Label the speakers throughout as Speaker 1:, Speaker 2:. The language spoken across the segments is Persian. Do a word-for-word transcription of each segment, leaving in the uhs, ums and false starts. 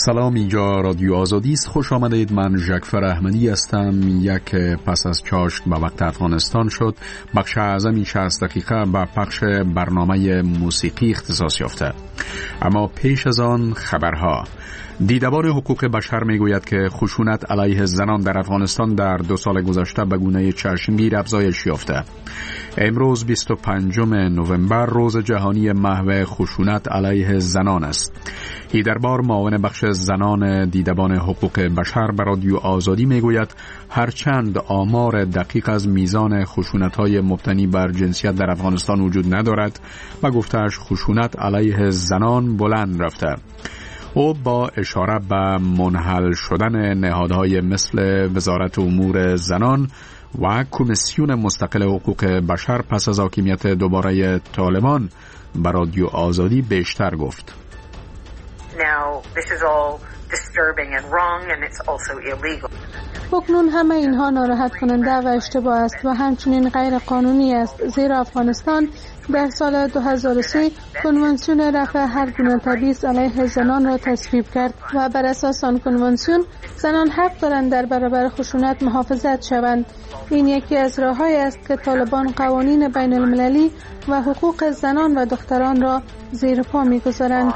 Speaker 1: سلام، اینجا رادیو آزادی است. خوش آمدید. من ژک فرهمندی هستم. یک پس از چاشت به وقت افغانستان شد، بخش اعظمی شصت دقیقه به پخش برنامه موسیقی اختصاص یافته. اما پیش از آن خبرها. دیدبان حقوق بشر میگوید که خشونت علیه زنان در افغانستان در دو سال گذشته به گونه چشمگیر افزایش یافته. امروز بیست و پنجم نوامبر روز جهانی محو خشونت علیه زنان است. هیدربار معاون بخش زنان دیدبان حقوق بشر به رادیو آزادی میگوید هرچند آمار دقیق از میزان خشونت‌های مبتنی بر جنسیت در افغانستان وجود ندارد و گفته‌اش خشونت علیه زنان بلند رفته. او با اشاره به منحل شدن نهادهای مثل وزارت امور زنان و کمیسیون مستقل حقوق بشر پس از حاکمیت دوباره طالبان به رادیو آزادی بیشتر گفت.
Speaker 2: Now, this is all disturbing and wrong, and it's also illegal.
Speaker 3: اکنون همه اینها ناراحت کننده و اشتباه است و همچنین غیر قانونی است، زیرا افغانستان در سال دو هزار و سه کنوانسیون رفع هر گونه تبعیض علیه زنان را تصویب کرد و بر اساس آن کنوانسیون زنان حق دارند در برابر خشونت محافظت شوند. این یکی از راه‌هایی است که طالبان قوانین بین المللی و حقوق زنان و دختران را زیر پا می‌گذارند.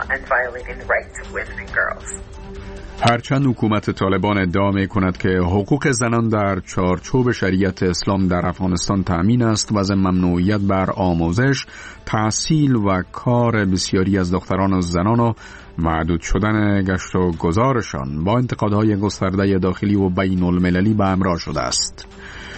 Speaker 1: هرچند حکومت طالبان ادعا می‌کند که حقوق زنان در چارچوب شریعت اسلام در افغانستان تأمین است و ضمن ممنوعیت بر آموزش، تحصیل و کار بسیاری از دختران و زنان و محدود شدن گشت و گذارشان با انتقادهای گسترده داخلی و بین المللی به همراه شده است.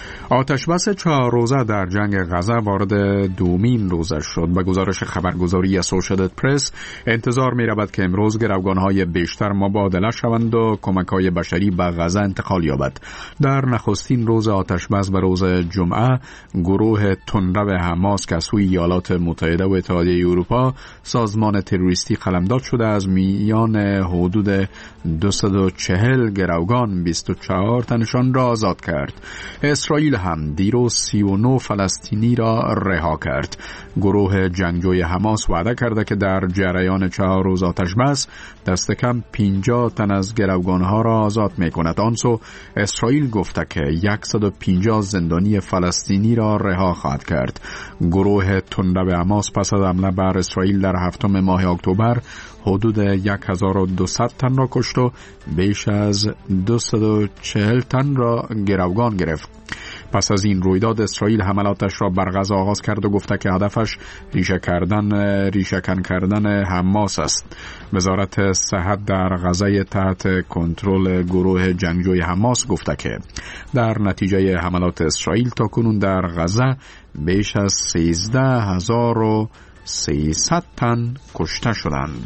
Speaker 1: آتشبس چهار روزه در جنگ غزه وارد دومین روزش شد. به گزارش خبرگزاری اسوشییتد پرس انتظار می رود که امروز گروگان‌های بیشتر مبادله شوند و کمک‌های بشری به غزه انتقال یابد. در نخستین روز آتشبس به روز جمعه، گروه تندرو حماس که از سوی ایالات متحده و اتحادیه اروپا سازمان تروریستی قلمداد شده از میان حدود دویست و چهل گروگان بیست و چهار تنشان را آزاد کرد. اسرائیل هم دیروز سی و نه فلسطینی را رها کرد. گروه جنگجوی حماس وعده کرده که در جریان چهار روز آتشبس دست کم پنجاه تن از گروگانها را آزاد می کند. آنسو اسرائیل گفته که صد و پنجاه زندانی فلسطینی را رها خواهد کرد. گروه تندرو حماس پس از حمله بر اسرائیل در هفتم ماه اکتبر حدود هزار و دویست تن را کشت و بیش از دویست و چهل تن را گروگان گرفت. پس از این رویداد اسرائیل حملاتش را بر غزه آغاز کرد و گفته که هدفش ریشه کردن ریشه‌کن کردن حماس است. وزارت صحت در غزه تحت کنترل گروه جنگجوی حماس گفته که در نتیجه حملات اسرائیل تاکنون در غزه بیش از سیزده هزار و سیصد تن کشته شدند.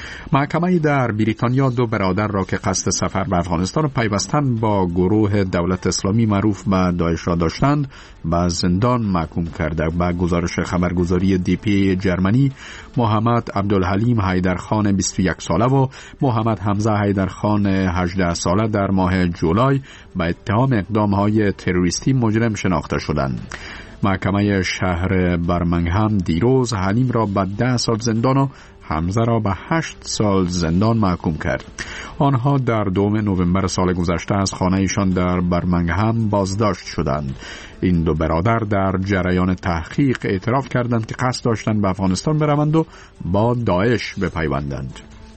Speaker 1: محکمه در بریتانیا دو برادر را که قصد سفر به افغانستان و پیوستن با گروه دولت اسلامی معروف به داعش را داشتند به زندان محکوم کرده. با گزارش خبرگزاری دی پی جرمنی، محمد عبدالحلیم حیدرخان بیست و یک ساله و محمد حمزه حیدرخان هجده ساله در ماه جولای به اتهام اقدام‌های تروریستی مجرم شناخته شدند. محکمه شهر برمنگهم دیروز حلیم را به ده سال زندان و حمزه را به هشت سال زندان محکوم کرد. آنها در دوم نوامبر سال گذشته از خانه ایشان در برمنگهم بازداشت شدند. این دو برادر در جریان تحقیق اعتراف کردند که قصد داشتند به افغانستان بروند و با داعش بپیوندند.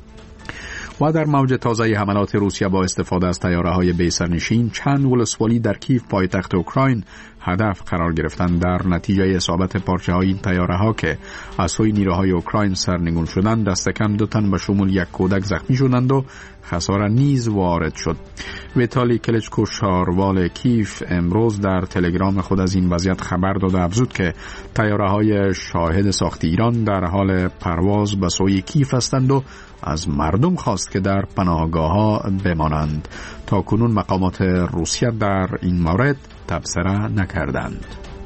Speaker 1: و در موج تازه حملات روسیه با استفاده از طیاره‌های بی‌سرنشین، چند ولسوالی در کیف پایتخت اوکراین هدف قرار گرفتند. در نتیجه اصابت پارچه‌های این طیاره‌ها که از سوی نیروهای اوکراین سرنگون شدند، دست کم دو تن به شمول یک کودک زخمی شدند و خسارت نیز وارد شد. ویتالی کلچکو شاروال کیف امروز در تلگرام خود از این وضعیت خبر داد و افزود که طیاره‌های شاهد ساخت ایران در حال پرواز به سوی کیف هستند و از مردم خواست که در پناهگاه‌ها بمانند. تا کنون مقامات روسیه در این مورد تبصره نکردند.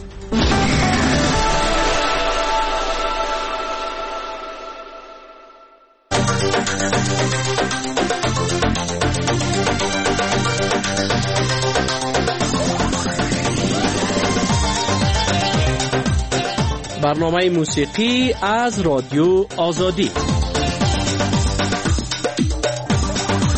Speaker 4: برنامه موسیقی از رادیو آزادی.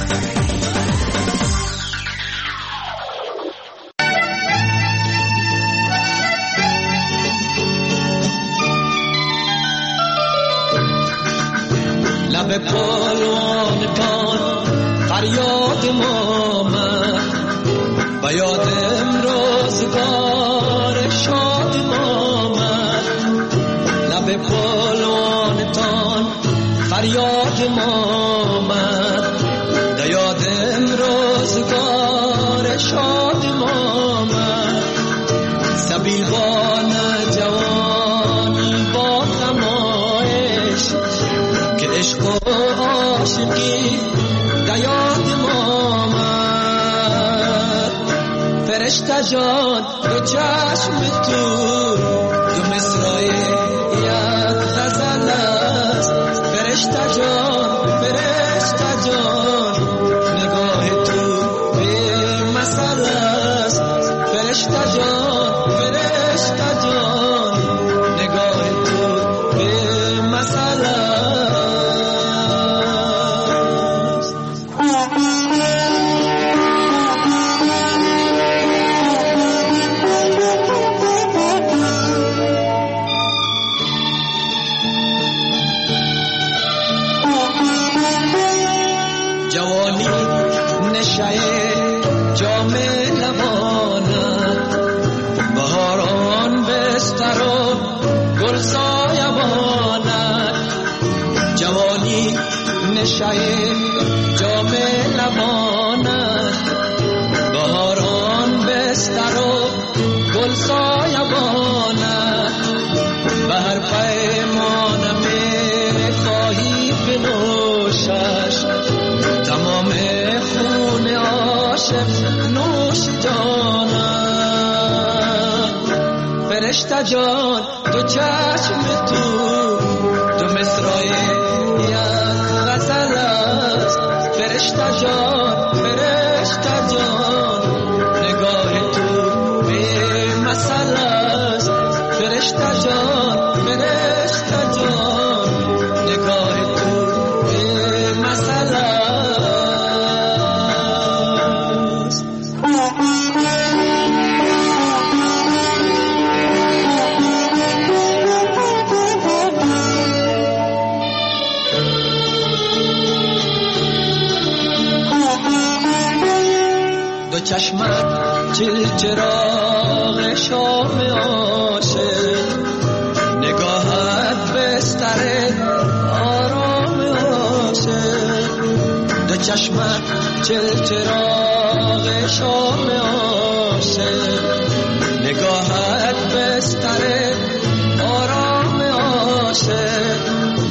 Speaker 5: لب پلوانتان فریاد ما آمد و یادم روزگار شاد ما آمد. لب پلوانتان فریاد ما آمد و یادم روزگار شاد ما آمد. سبیلان جوانی با غمایش که عشق و عاشقی در یاد ما آمد. فرشته جان دو چشم تو دو مصرع یک غزل است. فرشته جان فرشته جان نگاه تو به مثل است. فرشته جان فرشته جان نگاه تو به مثل است. جوانی نشه جام لبانت، بهاران بستر و گل سایبانت. جوانی نشه جام لبانت، بهاران بستر و گل سایبانت. به هر پیمانم خواهی بنوشش تمام خون عاشق نوش جانم. فرشته جان دو چشم تو دو مصرع یک غزل است. فرشته جان فرشته جان نگاه تو به مثل است. فرشته جان فرشته جان نگاه تو به مثل است. دو چشمت چل چراغ شام عاشق، نگاهت بستر آرام عاشق. دو چشمت چل چراغ شام عاشق، نگاهت بستر آرام عاشق.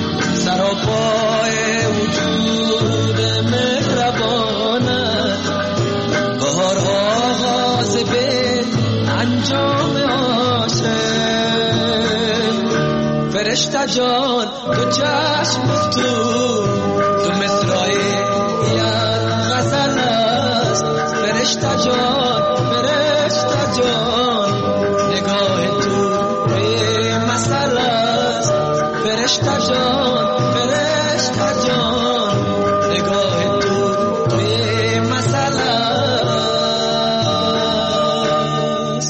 Speaker 5: سراپای وجود مهربانت، بهار آغاز به انجام عاشق. فرشته جان دو چشم تو دو مصرع یک غزل است. فرشته جان فرشته جان نگاه تو به مثل است. فرشته جان فرشته جان نگاه تو به مثل است.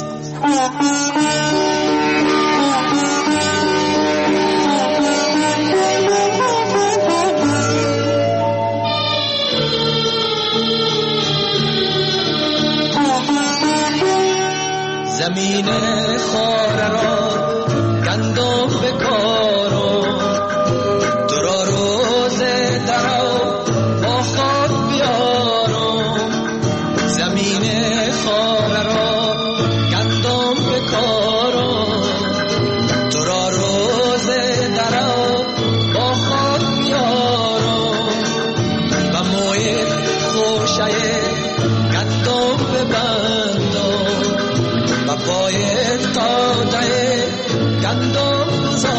Speaker 5: زمین خار را گندم بکارم، تو را روز درو با خاک بیارم. زمین خار را گندم بکارم، تو را روز درو با خاک بیارم. و موی خوشه گندم ببندم و پای تاده گندم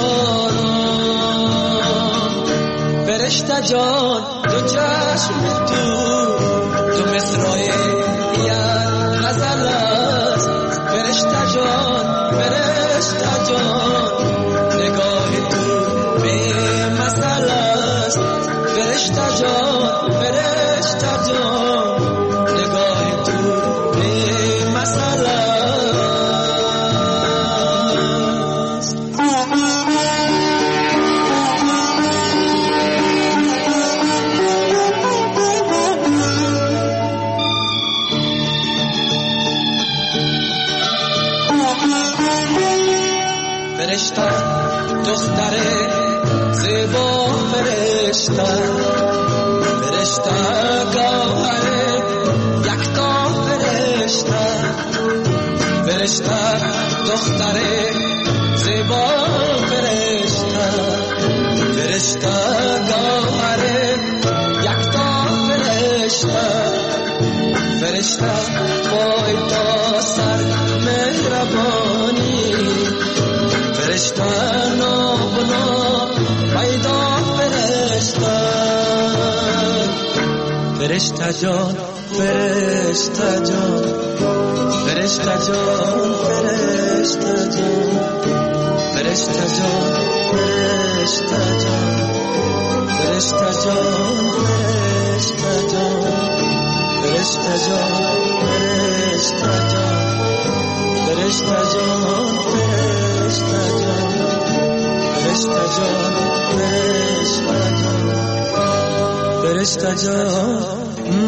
Speaker 5: گذارم. فرشته جان دو چشم تو دو مصرع یک غزل است. فرشته جان فرشته جان نگاه تو به مثل است. فرشته جان فرشته جان نگاه تو به مثل است. فرشته دختر زیبا فرشته فرشته گوهر یکتا فرشته فرشته دختر زیبا فرشته فرشته گوهر یکتا فرشته فرشته پای تا سر مهربانی فرشته نابنا پیدا فرشته فرشته جان فرشته جان فرشته جان فرشته جان فرشته جان فرشته جان فرشته جان فرشته جان فرشته جان فرشته جان فرشته جان فرشته جان فرشته جان فرشته جان فرشته جان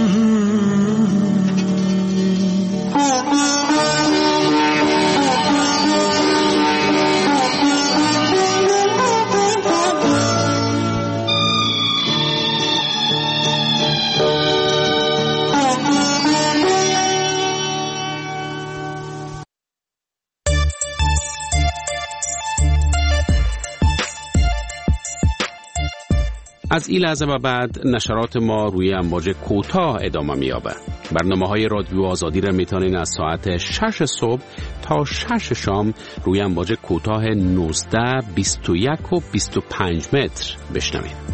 Speaker 6: از این لحظه و بعد نشرات ما روی امواج کوتاه ادامه می‌یابد. برنامه‌های رادیو آزادی را می‌تونین از ساعت شش صبح تا شش شام روی امواج کوتاه نوزده، بیست و یک و بیست و پنج متر بشنوید.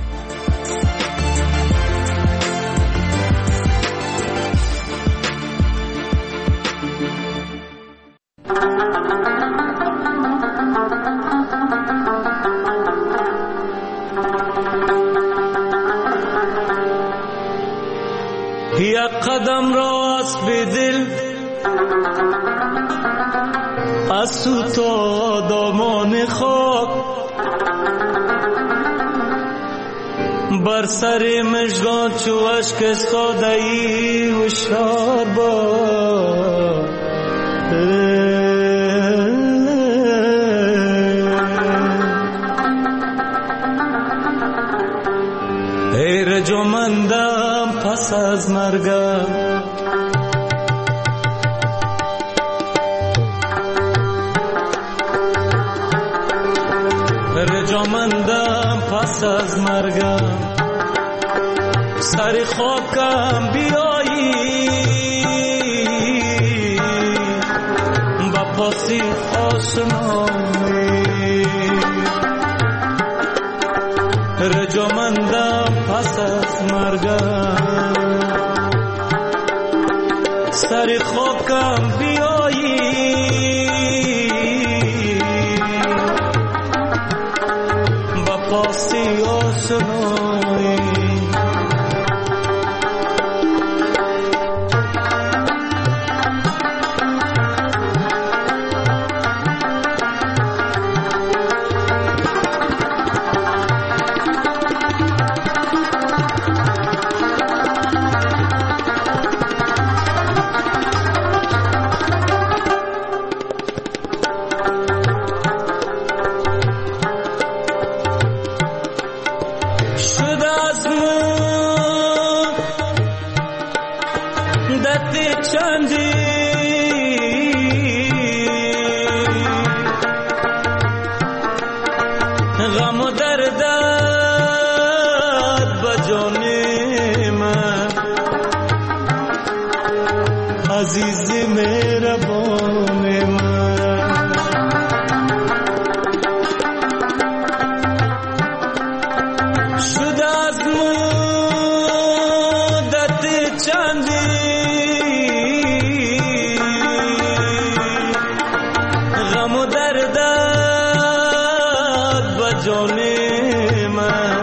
Speaker 7: یک قدم را از به دل از تو تا دامان خاک بر سر مژگان چو اشک استاده ای هوشیار باش ای رجامندم پس از مرگم رجامندم پس از مرگم سر خاکم بیایی با پاسی آشنایی رجامندم پس از مرگم سر خاکم بیایی با پاسی آشنایی غم و دردت بجان من عزیز مهربان من شد از مدت چندی غم و دردت جان من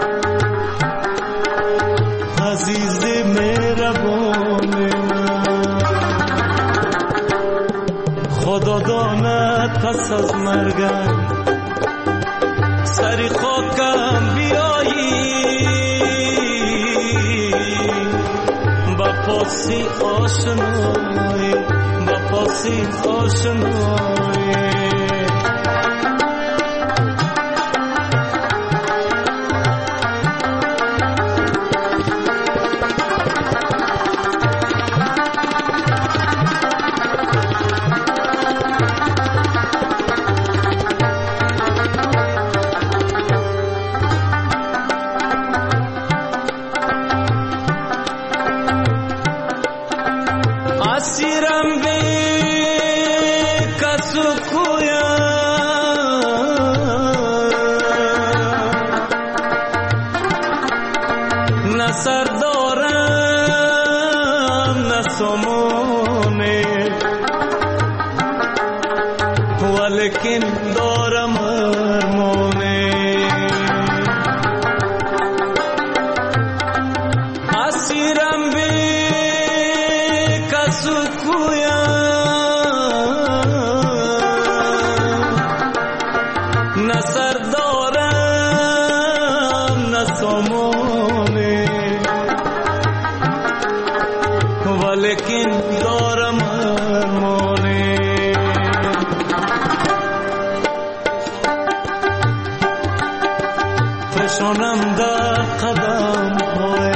Speaker 7: عزیز مهربان من خدا داند پس از مرگم سر خاکم بیایی با پاسی آشنایی با پاسی آشنایی لیکن دارم ارمانه اسیرم بی کسو کویا نه سر دارم نه سامانه ولیکن دارم ارمانه فشانم در قدم های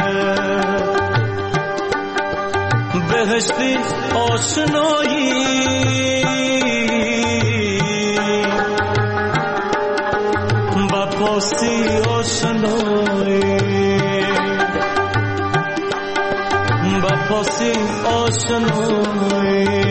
Speaker 7: بهشتی آشنایی با پاستی آشنایی با پاستی آشنایی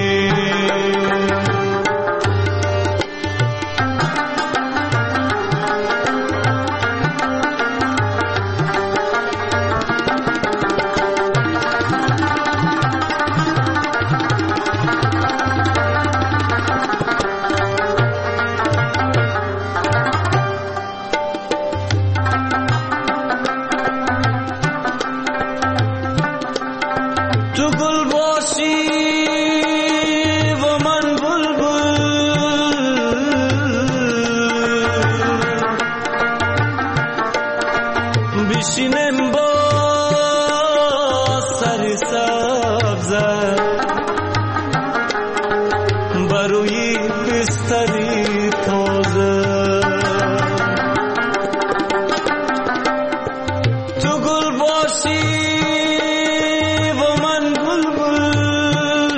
Speaker 7: بشینم با سر سبز بروی بستری تازه تو گل باشی و من بلبل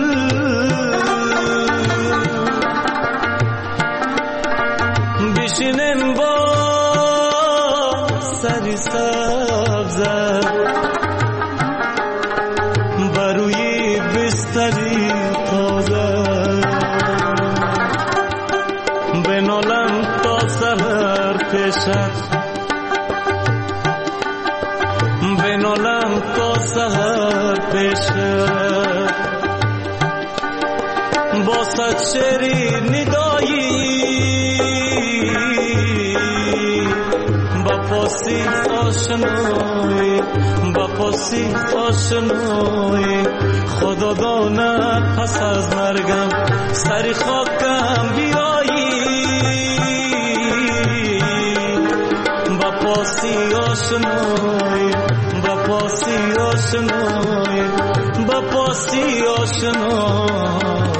Speaker 7: بشینم با سری سبز بروی بستری تازه بنالم تا سحر پیشت بنالم تا سحر پیشت با صد شعری ندایی با پاسی آشنایی با پاسی آشنایی خدا داند پس از مرگم سری خاکم بیایی با پاسی آشنایی با پاسی آشنایی با پاسی آشنایی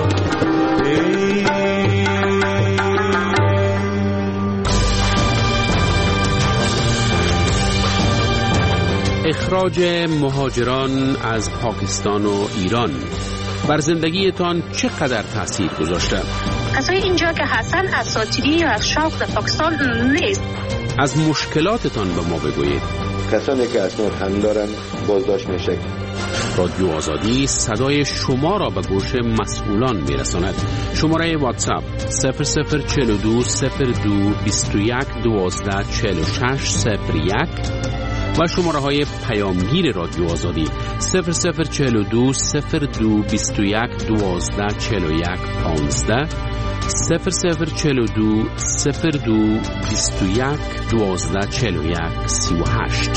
Speaker 6: اخراج مهاجران از پاکستان و ایران بر زندگیتان چقدر تأثیر گذاشته؟
Speaker 8: کسای اینجا که هستن اساطیری یا از شوق در پاکستان نیست.
Speaker 6: از مشکلاتتان به ما بگویید.
Speaker 9: کسانی که اسناد هم دارن بازداشت میشه.
Speaker 6: رادیو آزادی صدای شما را به گوش مسئولان میرساند. شماره واتساپ صفر صفر چهل و دو صفر دو بیست و یک دوازده چهل و شش صفر یک و شماره های پیامگیر رادیو آزادی صفر صفر چهل و دو صفر دو بیست و یک دوازده چهل و یک پانزده صفر صفر چهل و دو صفر دو بیست و یک دوازده چهل و یک سی و هشت.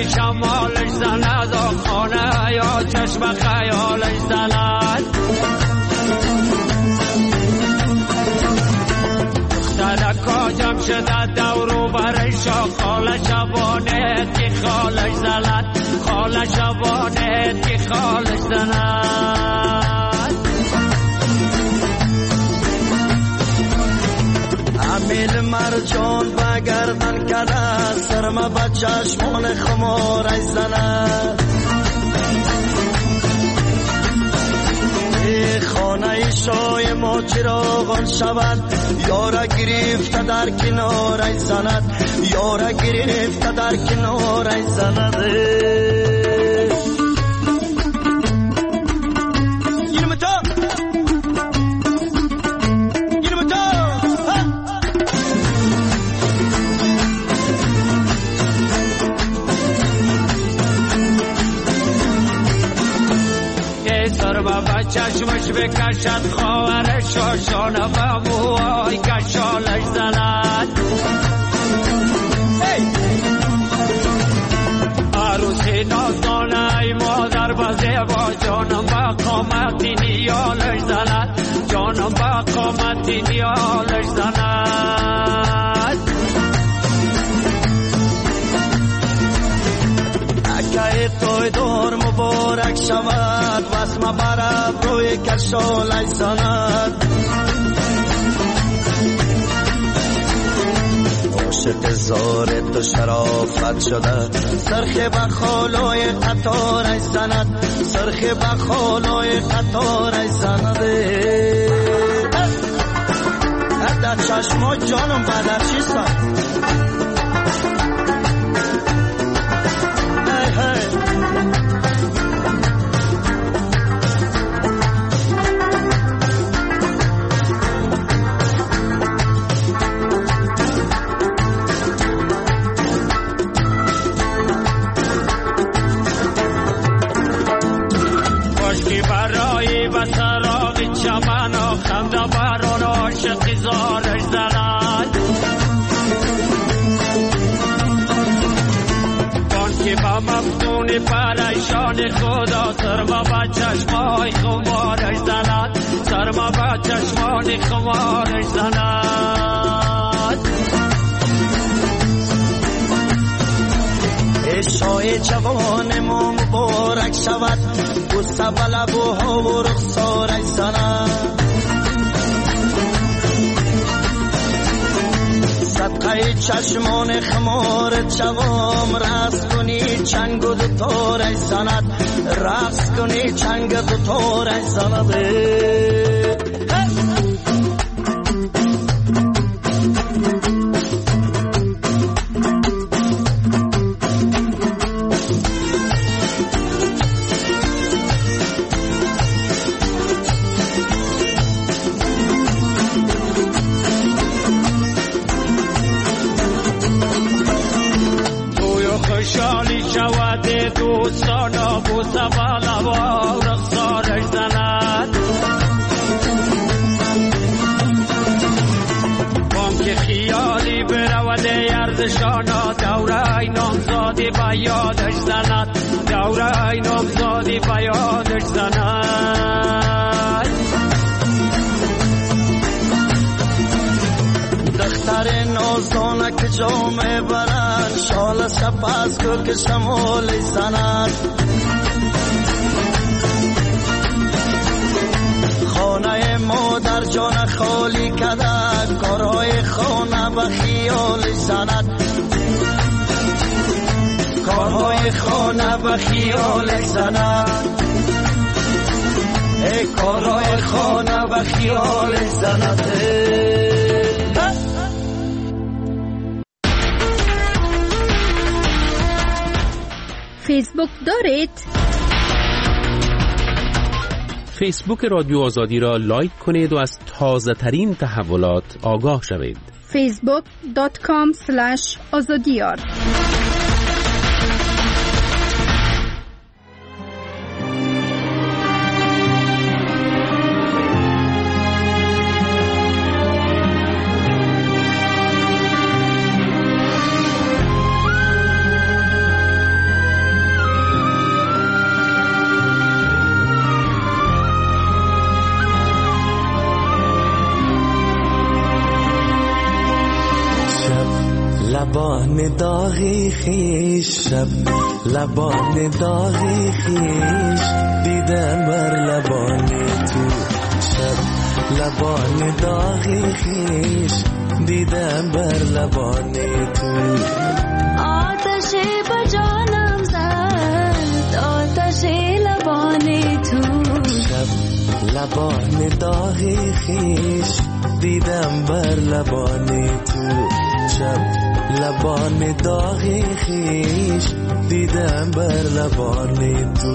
Speaker 7: کی شمالش زند و خانه یا چشم خیالش زند دخترکا جمع شده دورو برش خاله شبانه کی خالش زند خاله شبانه کی خالش زند
Speaker 5: امیل مرجان بگردن کرده سرما با چشمان خمارش زند خانه شای ما چراغان شود یارا گرفته در کنارش زند یارا گرفته در کنارش زند گیرم تا گیرم تا
Speaker 7: سر بابا چشمش بکشد خواهر شاشانه و موهای کشالش زند عروسی نازدانه ای مادر بزه با جانم با قامتی نیالش زند جانم با قامتی نیالش زند
Speaker 5: اکه توی دور مبارک شود واسم برب روی کشالش زند عاشق زار تو شرافت شده سرخ بخالای قطارش زند سرخ بخالای قطارش زند در چشما جانم بدر چیستم
Speaker 7: مفتون پریشان خدا سرما با چشمای خمارش زند سرما با چشمان خمارش زند
Speaker 5: عشای جوان ما مبارک شود بوسه به لبوها و رخسارش زند صدقه چشمان خمارت شوام رقص کنی چنگ و دوتارش زند رقص کنی چنگ دوتارش زند
Speaker 7: دوستانا بوسه بالا و رخسارش زند بانک خیالی برود یرزشانا دوره نامزادی با یادش زند دوره نامزادی با یادش زند
Speaker 5: دختر نازدانک جامه برند شال سپس گل که شمال زند خانه مادر جان خالی کده کارهای خانه به خیال زند کارهای خانه به خیال زند ای کارهای خانه به خیال زند
Speaker 10: فیسبوک دارید؟
Speaker 6: فیسبوک رادیو آزادی را لایک کنید و از تازه ترین تحولات آگاه شوید.
Speaker 10: فیسبوک دات کام اسلش آزادیار
Speaker 5: لبان داغی خیش شب لبان داغی خیش دیدم بر لبان تو شب لبان داغی خیش دیدم بر لبان تو
Speaker 11: آتش به جانم زد آتش لبان تو
Speaker 5: شب لبان داغی خیش دیدم بر لبان تو شب لبان داغی خیش دیدم بر لبان تو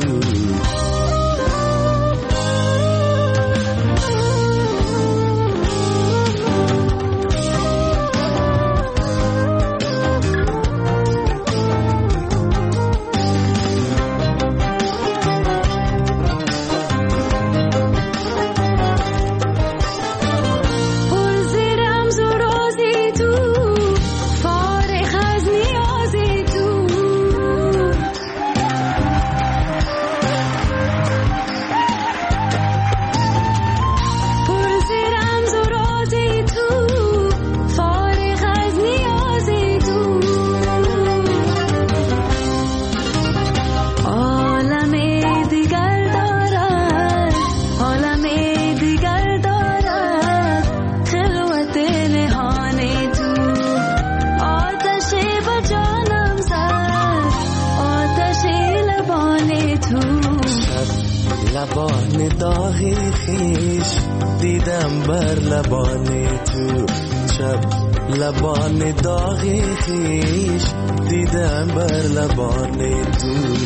Speaker 5: لبان داغی خیش دیدم بر لبان تو شب لبان داغی خیش دیدم بر لبان تو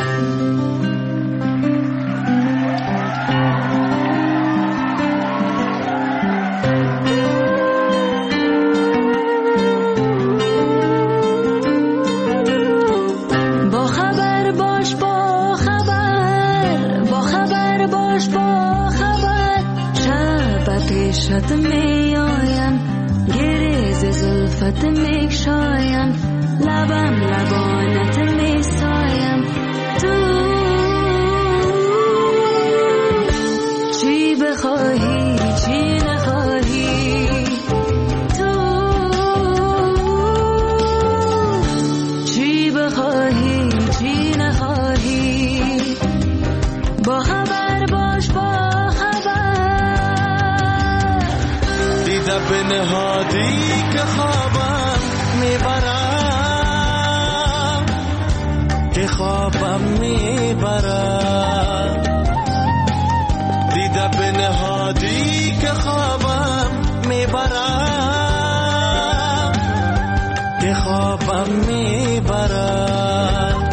Speaker 11: شد می آیم گریز زلفت می شایم لبم لبانت می سایم تو چی بخواهی چی نخواهی تو چی بخواهی چی نخواهی با خبر باش با
Speaker 5: به نهادی که خوابم میبرم که خوابم میبرم دیده به نهادی که خوابم میبرم که خوابم میبرم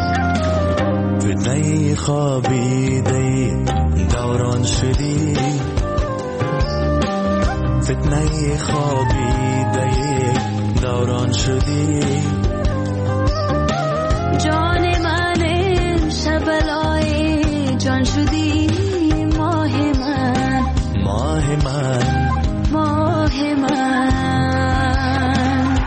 Speaker 5: فتنه خوابیده دوران شدی فتنه خوابیده دوران شدی
Speaker 11: جان من شبلای جان شدی ماه من
Speaker 5: ماه من
Speaker 11: ماه من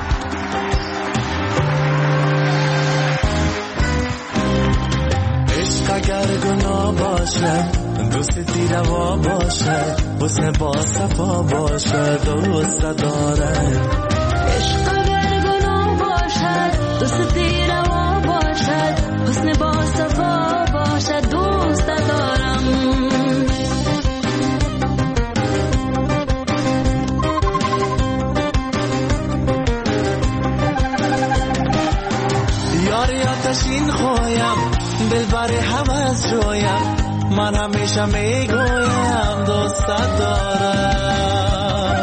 Speaker 5: عشق اگر گناه باشه دوستی روا باشه حسن با صفا باشه دوست دارم
Speaker 11: عشق اگر گناه باشد دوستی روا باشد حسن با صفا باشد دوست دارم
Speaker 5: یاری آتشین خویم دلبر هوس رویم من همیشه میگویم دوست دارم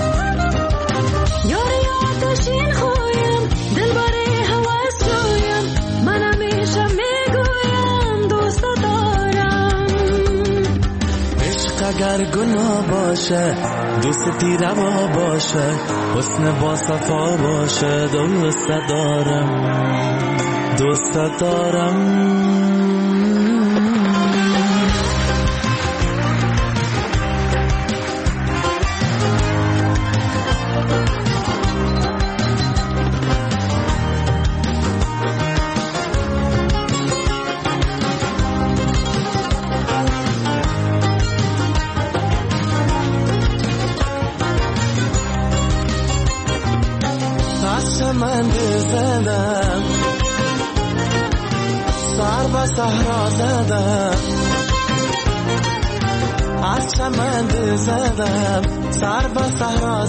Speaker 11: یاری آتشین خویم دلبر هوس رویم من همیشه میگویم دوست دارم
Speaker 5: عشق اگر گناه باشه دوستی روا باشه حسن با صفا باشه دوست دارم دوست دارم زدم سر به صحرا زدم از چمن دل زدم سر به صحرا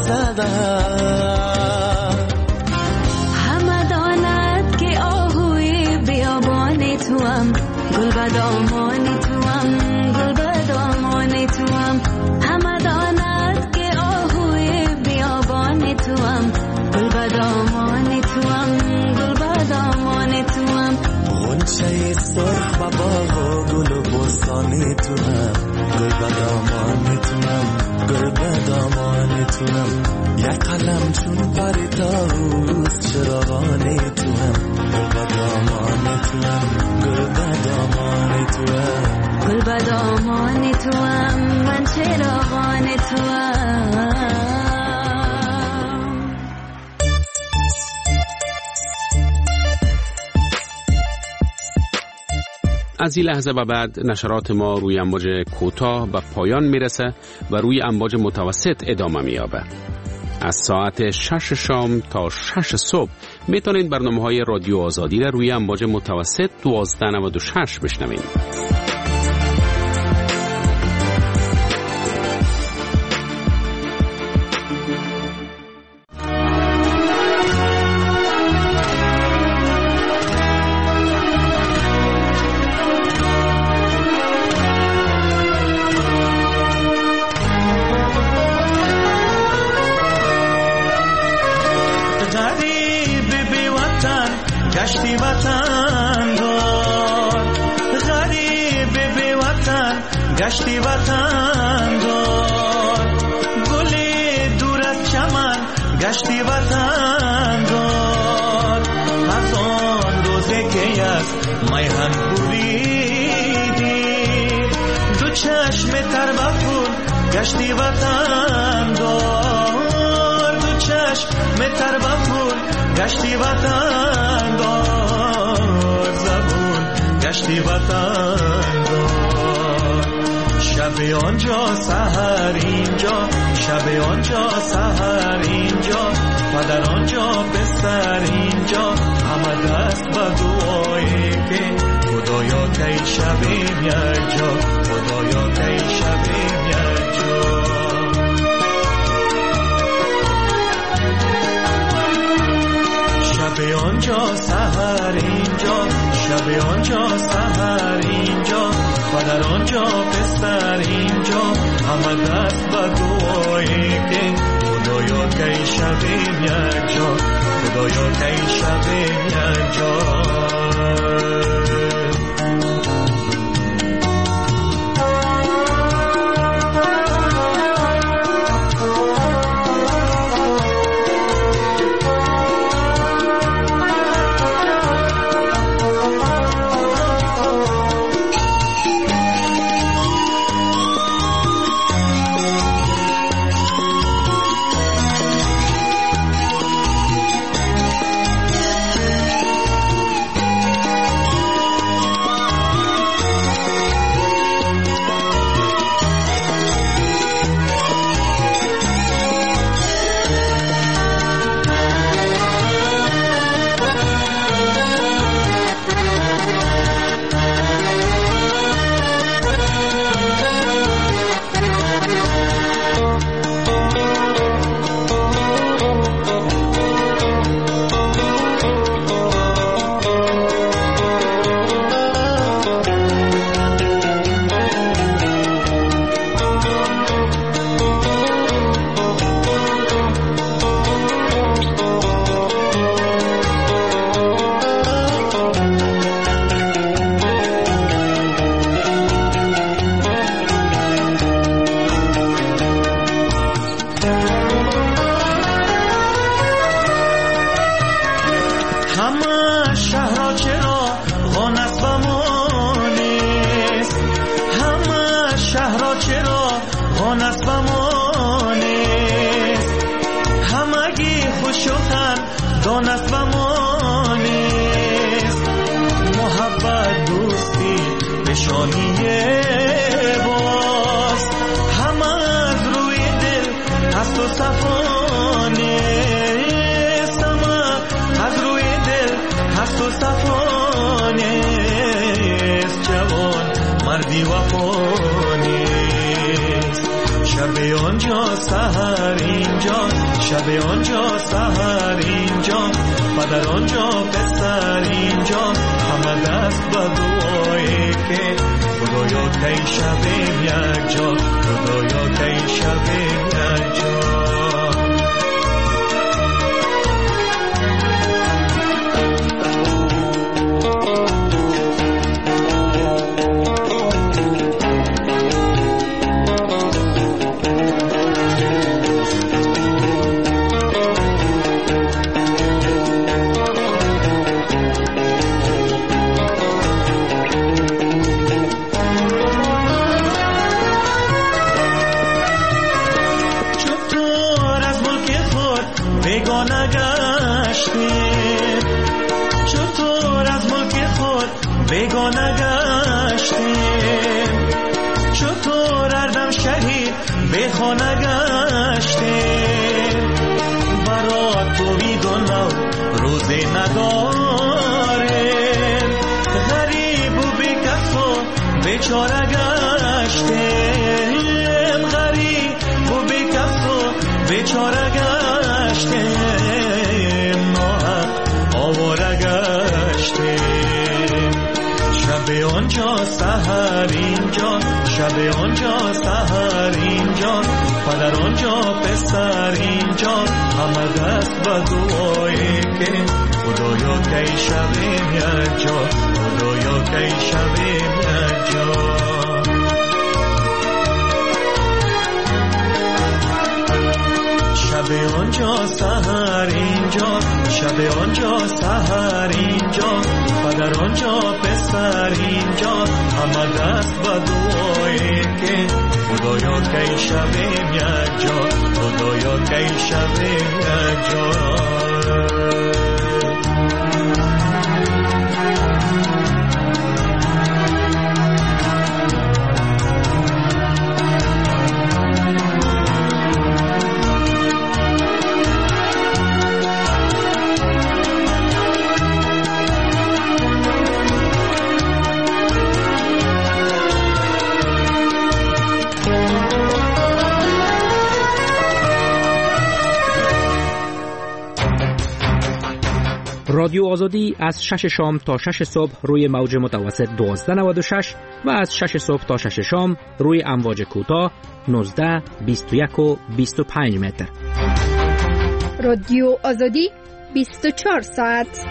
Speaker 5: زدم
Speaker 11: همه داند که آهوی بیابان توام گل به دامان توام گل به دامان توام همه داند که آهوی بیابان توام گل به دامان توام گل به دامان توام
Speaker 5: غنچه سرخ و باغ و گل و بستان توام گل به دامان توام گل به دامان توام یک قلم چون پری طاووس چراغان توام گل به دامان توام گل به دامان توام
Speaker 11: گل به دامان توام من چراغان توام.
Speaker 6: از این لحظه و بعد نشرات ما روی امواج کوتاه به پایان میرسه و روی امواج متوسط ادامه میابه. از ساعت شش شام تا شش صبح میتونید برنامه‌های رادیو آزادی را روی امواج متوسط دوازده نود و شش بشنوید.
Speaker 5: گشتی وطن دار غریب بی وطن گشتی وطن دار گلی دور از چمن گشتی وطن دار از آن روزی که از میهن بریدی دو چشم تر بخور گشتی وطن دار دو چشم تر بخور گشتی وطن دار زبون گشتی وطن دار شب آنجا سحر اینجا شب آنجا سحر اینجا و در آنجا بستر اینجا همه دست به دعایی که خدایا کی شبیم یک جا خدایا کی شبیم یک جا شب آنجا سحر اینجا شب آنجا سحر اینجا و در آنجا بستر اینجا همه دست به دعایی که خدایا کی شبیم یک جا خدایا کی شبیم یک جا. از روی تو صفا نیست، جوان مردی وفا نیست. شب آنجا سحر اینجا، شب آنجا سحر اینجا، پدر آنجا پسر اینجا، همه دست به دعایی که خدایا کی شبیم یک جا، خدایا کی شبیم یک جا. بیگانه گشتیم، چطور اردم شهید به خانه گشتیم. برا تو میدونم روزی نداریم، غریب و بیکس و بیچاره گشتیم، غریب و بیکس و بیچاره گشتیم، ناحق آواره گشتیم. شب آنجا سحر اینجا، شب آنجا سحر اینجا، پدر آنجا پسر اینجا، همه دست به دعایی که خدایا کی شبیم یک جا، خدایا کی شبیم یک جا. شب آنجا سحر اینجا، شب آنجا سحر اینجا، پدر آنجا پسر اینجا، همه دست به دعایی که خدایا کی شبیم یک جا، خدایا کی شبیم یک جا.
Speaker 12: رادیو آزادی از شش شام تا شش صبح روی موج متوسط دوازده نود و شش و از شش صبح تا شش شام روی امواج کوتاه نوزده، بیست و یک و بیست و پنج متر.
Speaker 10: رادیو آزادی بیست و چهار ساعت.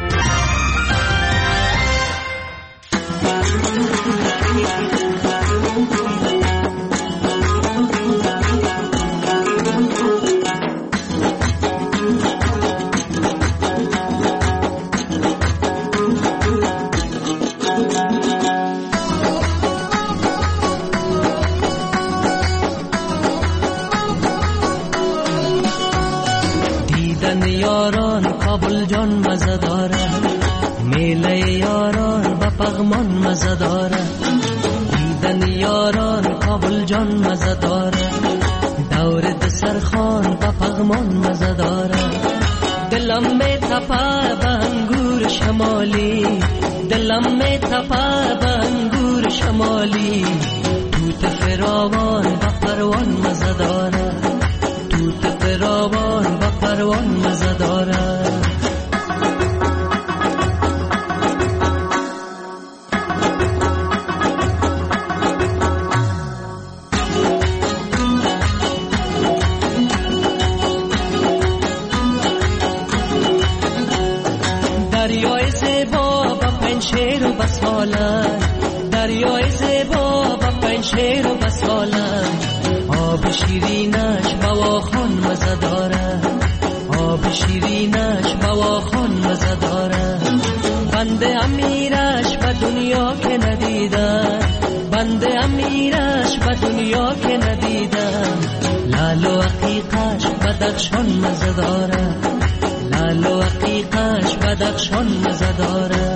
Speaker 13: یاران کابل جان مزه داره، میله یاران با پغمان مزه داره. دیدن یاران کابل جان مزه داره، دور دسرخان با پغمان مزه داره. دلم می تپه به انگور شمالی، دلم می تپه به انگور شمالی. توت فراوان با پروان مزه داره، توت فراوان با پروان مزه داره. دریای زیبا با پنشیر و بسالن، دریای زیبا با پنشیر و بسالن. آب شیرینش بواخان مزه داره، آب شیرینش بواخان مزه داره. بنده امیرش به دنیا که ندیدم، بنده امیرش به دنیا که ندیدم. لال و عقیقش بدخشان مزه داره، لال و عقیقش بدخشان مزه داره.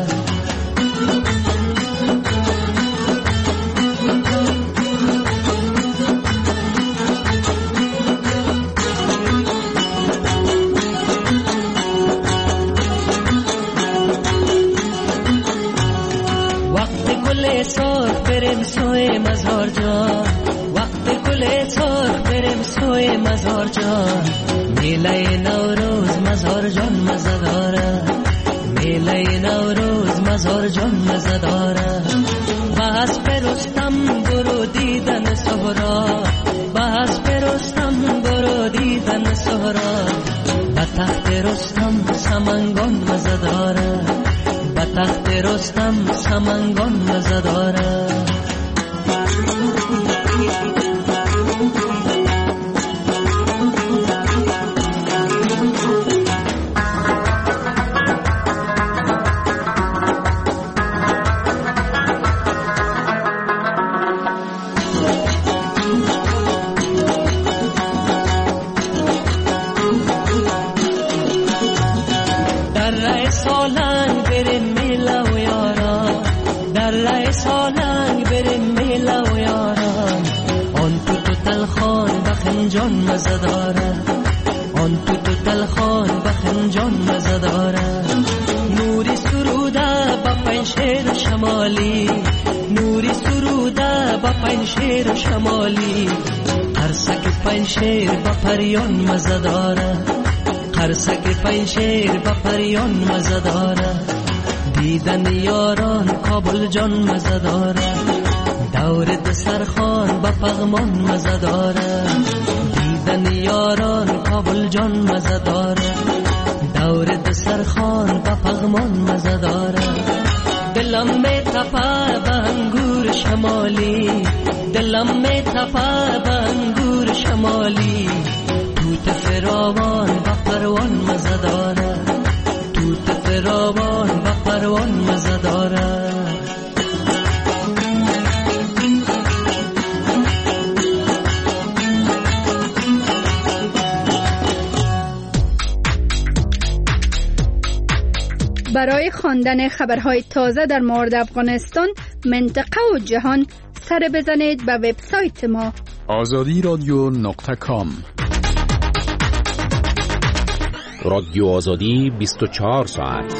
Speaker 13: بریم سوی مزار جان، وقت گل سرخ بریم سوی مزار جان. میله نوروز مزار جان مزه داره، میله نوروز مزار جان مزه داره. بس پرستم برو دیدن سهرا، بس پرستم برو دیدن سهرا. به تخت رستم سمنگان مزه داره، به تخت رستم سمنگان مزه داره. جان مزه داره، آن تو تو تلخان بخن جان مزه داره. نوری سروده با پنشیر شمالی، نوری سروده با پنشیر شمالی. قرصک پنشیر با پریان مزه داره، قرصک پنشیر با پریان مزه داره. دیدن یاران کابل جان مزه داره، دور دسترخوان با پغمان مزه داره. دیدن یاران کابل جان مزه داره، دور دسترخوان با پغمان مزه داره. دلم می تپه به انگور شمالی، دلم می تپه به انگور شمالی. توت فراوان با پروان مزه داره، توت فراوان با پروان مزه داره.
Speaker 10: برای خواندن خبرهای تازه در مورد افغانستان، منطقه و جهان، سر بزنید به وبسایت ما
Speaker 1: آزادی رادیو نقطه کام.
Speaker 6: رادیو آزادی بیست و چهار ساعت.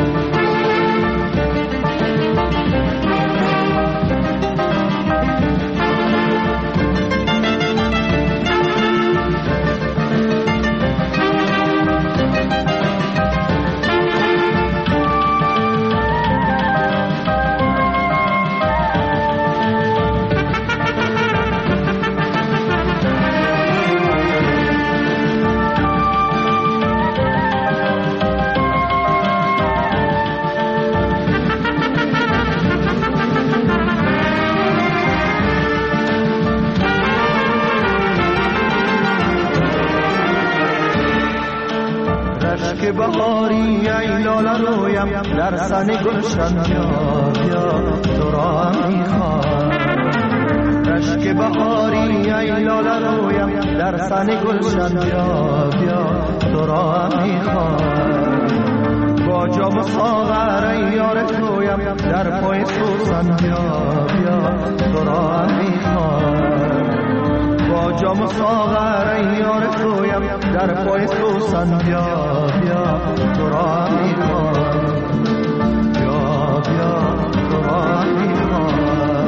Speaker 14: بهاری ای لاله رویم در سن گلشن بیا بیا تو را میخوام. رشک بهاری ای لاله رویم در سن گلشن بیا بیا تو را میخوام. با جام ساغر ای یار تویم در پای سوسن بیا بیا تو را میخوام. با جام ساغر ای یار تویم در پای سوسن بیا بیا تو را میخوام. بیا بیا تو را میخوام.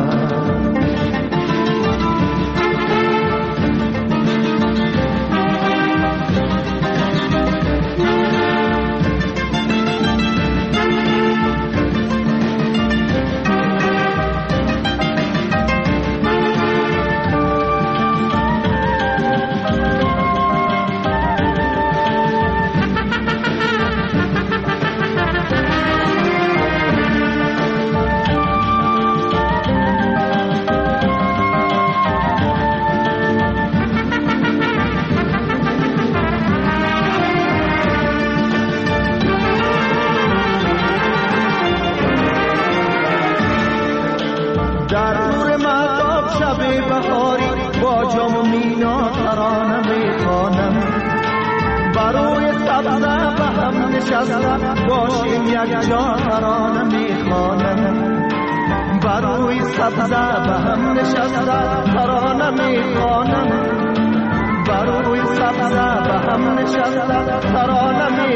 Speaker 14: باشیم یک جا ترانه میخوانم. بروی سبزه به هم نشسته ترانه میخوانم. بروی سبزه به هم نشسته ترانه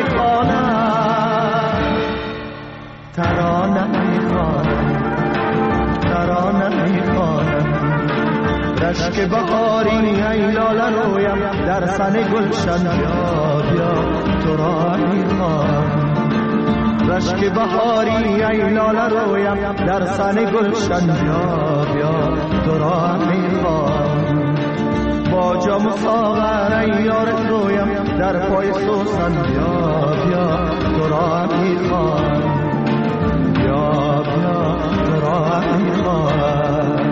Speaker 14: میخوانم. ترانه میخوانم. ترانه میخوانم. رشک بهاری ای لاله رویم در سن گلشن بیا بیا تو را میخوام رشک بهاری ای لاله رویم در سن گلشن بیا بیا تو را میخوام با جام ساغر ای یار رویم در پای سوسن بیا بیا تو را میخوام بیا بیا تو را میخوام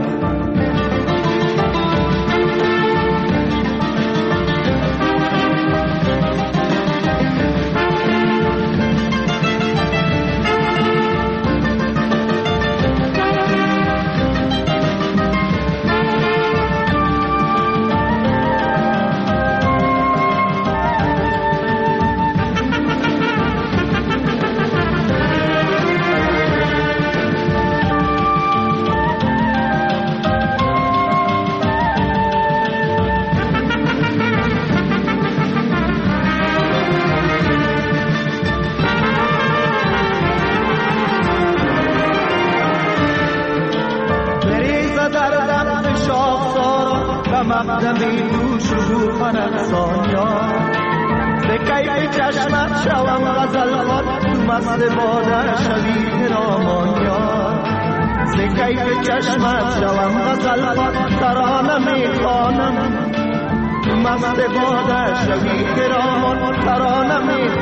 Speaker 14: مقدمی تو شکوفن افسانیان به کیف چشمت شوم غزل خواد تو مست باده شوی پیرامانیان به کیف چشمت شوم غزل خواد ترانه میخوانم تو مست باده شوی پیرامان ترانه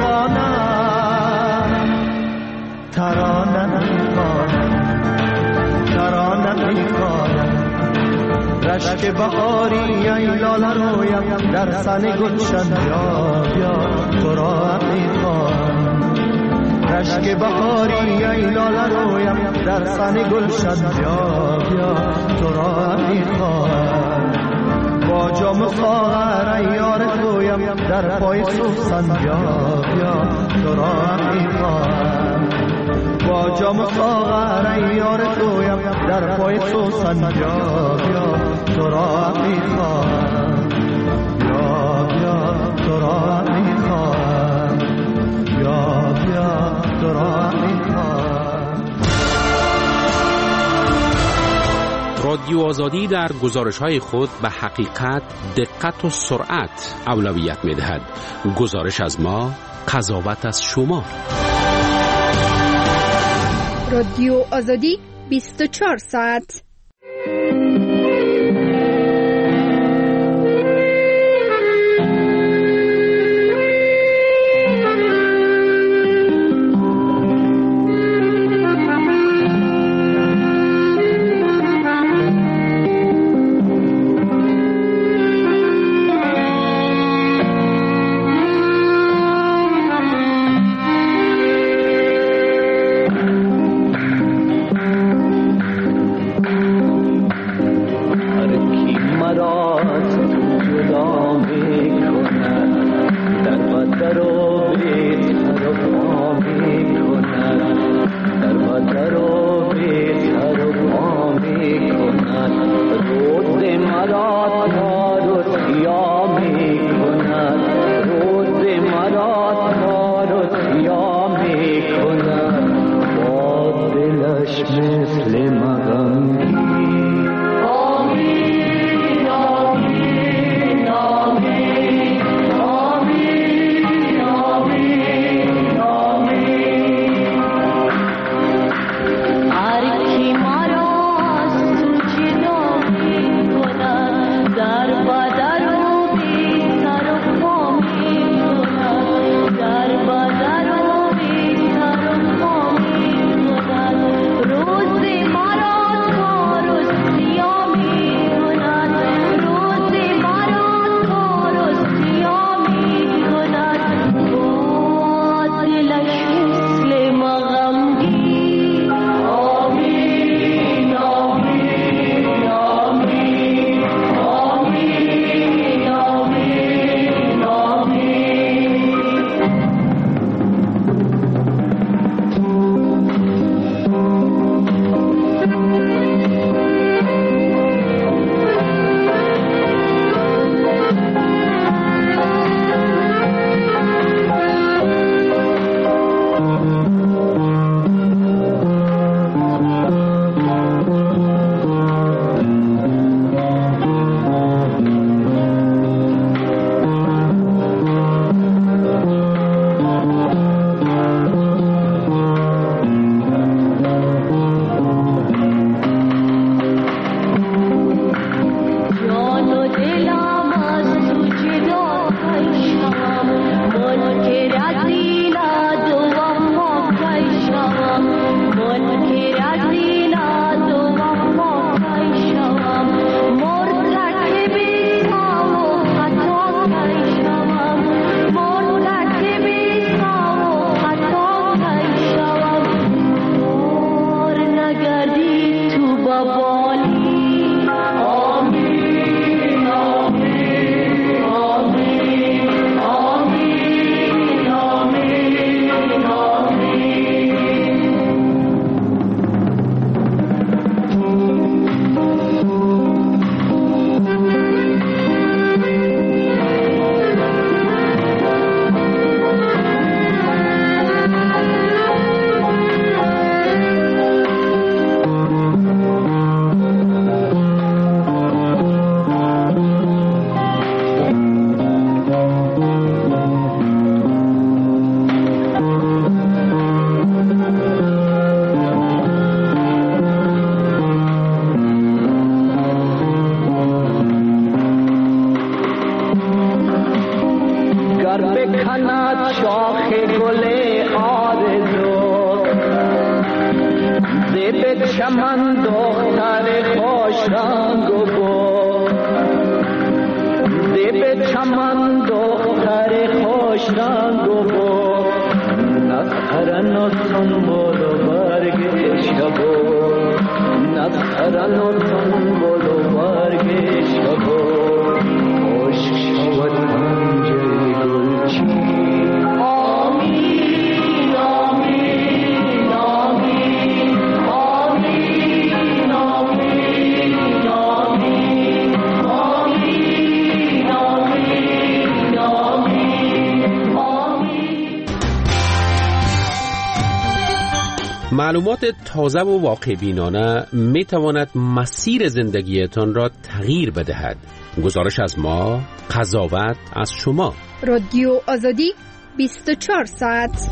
Speaker 14: میخوانم ترانه میخوانم ترانه میخوانم رشک بهاری ای لاله رویم در سن گلشن بیا بیا تو را میخوام رشک بهاری ای لاله رویم در سن گلشن بیا بیا تو را میخوام با جام ساغر ای یار رویم در پای سوسن بیا بیا تو را میخوام با جام ساغر ای یار رویم در پای سوسن بیا بیا تو را میخوام بیا بیا تو را میخوام بیا بیا تو را میخوام.
Speaker 6: رادیو آزادی در گزارش‌های خود به حقیقت، دقت و سرعت اولویت می‌دهد. گزارش از ما، قضاوت از شما.
Speaker 10: رادیو آزادی بیست و چهار ساعت.
Speaker 11: Rose, Mara.
Speaker 15: به چمن دختر خوش رنگ و بو به چمن دختر خوش رنگ و بو نظرن و سنبول و برگ شبو نظرن و سنبول و برگ شبو عشق شود پنجه گلچین
Speaker 6: معلومات تازه و واقع بینانه می تواند مسیر زندگیتان را تغییر بدهد. گزارش از ما، قضاوت از شما.
Speaker 10: رادیو آزادی بیست و چهار ساعت.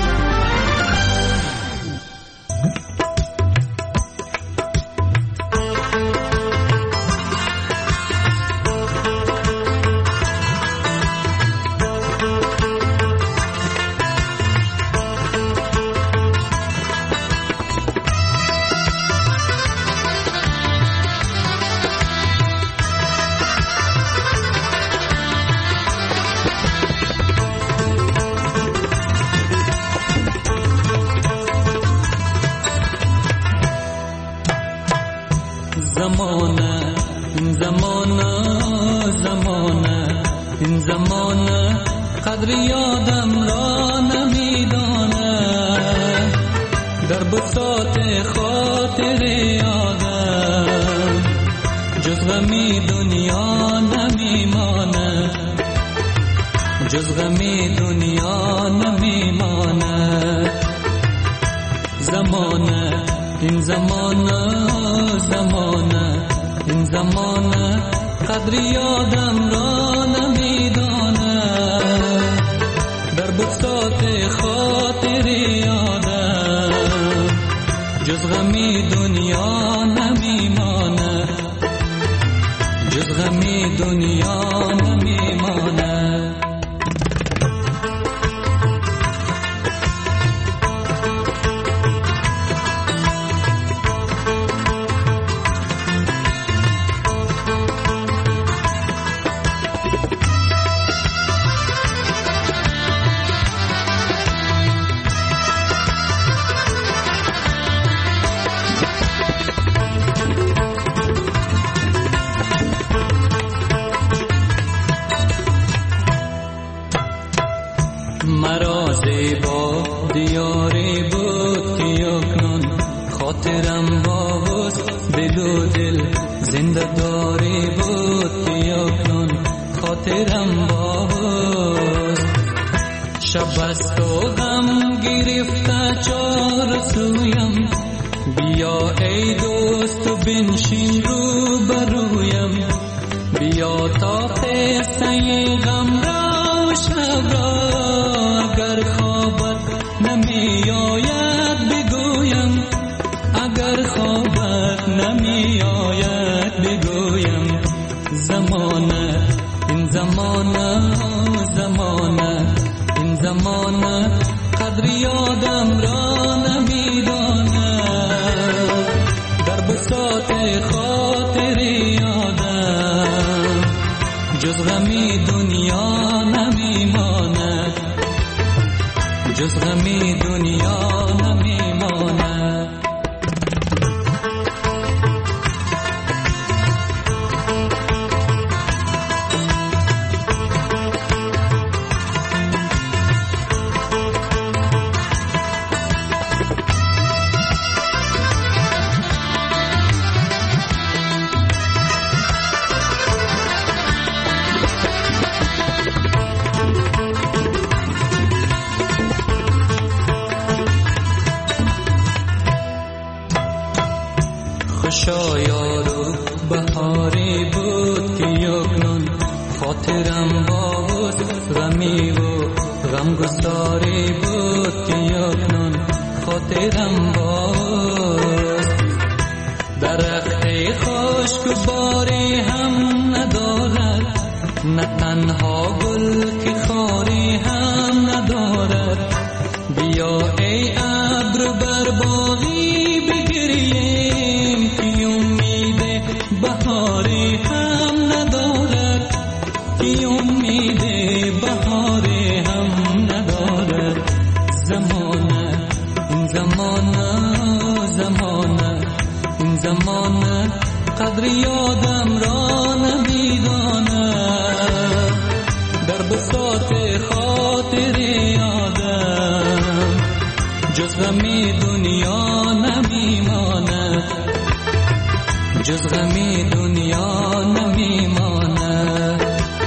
Speaker 13: زمانه این زمانه زمانه این زمانه قدر یادم را نمیدانه در بساط خاطر یادم جز غمی دنیا نمیمانه جز غمی دنیا نمیمانه زمانه این زمانه زمانه این زمانه قدر یادم را نمیدانه در بساط خاطر یادم جز غمی دنیا نمیمانه جز غمی دنیا نمیمانه مرا زیبا دیاری بود که اکنون خاطرم باز دل و دل زنده داری بود که اکنون خاطرم باز شب است و غم گرفته چار سویم بیا ای دوست و بنشین رو برویم بیا تا قصه غم را و شب را اگر خوابت نمی آید بگویم اگر خوابت نمی آید بگویم زمانه این زمانه زمانه این زمانه قدر یادم را نمی دانه در بساط خاطر یادم جز غمی دنیا نمیماند جز غمی دنیا نمیماند شاید بهاری بود که یکنون خاطرم باز غمی و غمگساری بود که یکنون خاطرم باز درخت خشک باری هم ندارد نه تنها گل که خاری هم ندارد بیا ای ابر بر باغی بگیری زمانه زمانه این زمانه قدر یادم را نمیداند در بساط خاطر یادم جز غمی دنیا نمیماند جز غمی دنیا نمیماند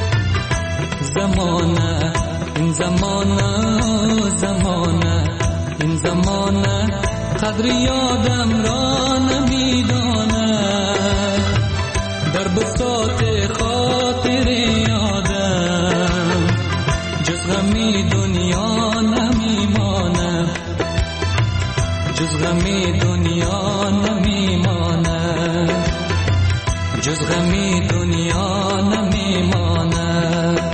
Speaker 13: زمانه این زمانه زمانه این زمانه قدر یادم را نمیداند در بساط خاطر یادم جز غمی دنیا نمیماند جز غمی دنیا نمیماند جز غمی دنیا نمیماند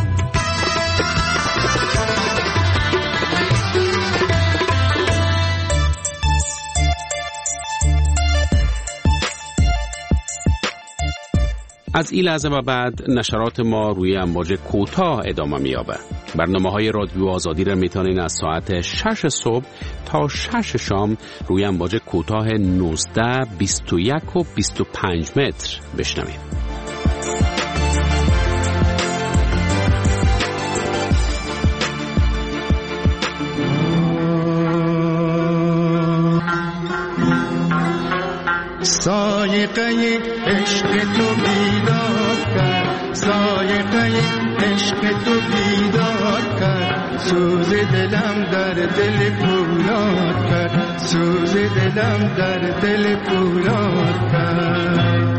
Speaker 6: از این لحظه و بعد نشرات ما روی امواج کوتاه ادامه می‌یابد. برنامه‌های رادیو آزادی را میتونین از ساعت شش صبح تا شش شام روی امواج کوتاه نوزده، بیست و یک و بیست و پنج متر بشنوید.
Speaker 14: سایقه عشق تو بیدار کرد سایقه عشق تو بیدار کرد سوز دلم در دل پولاد کرد سوز دلم در دل پولاد کرد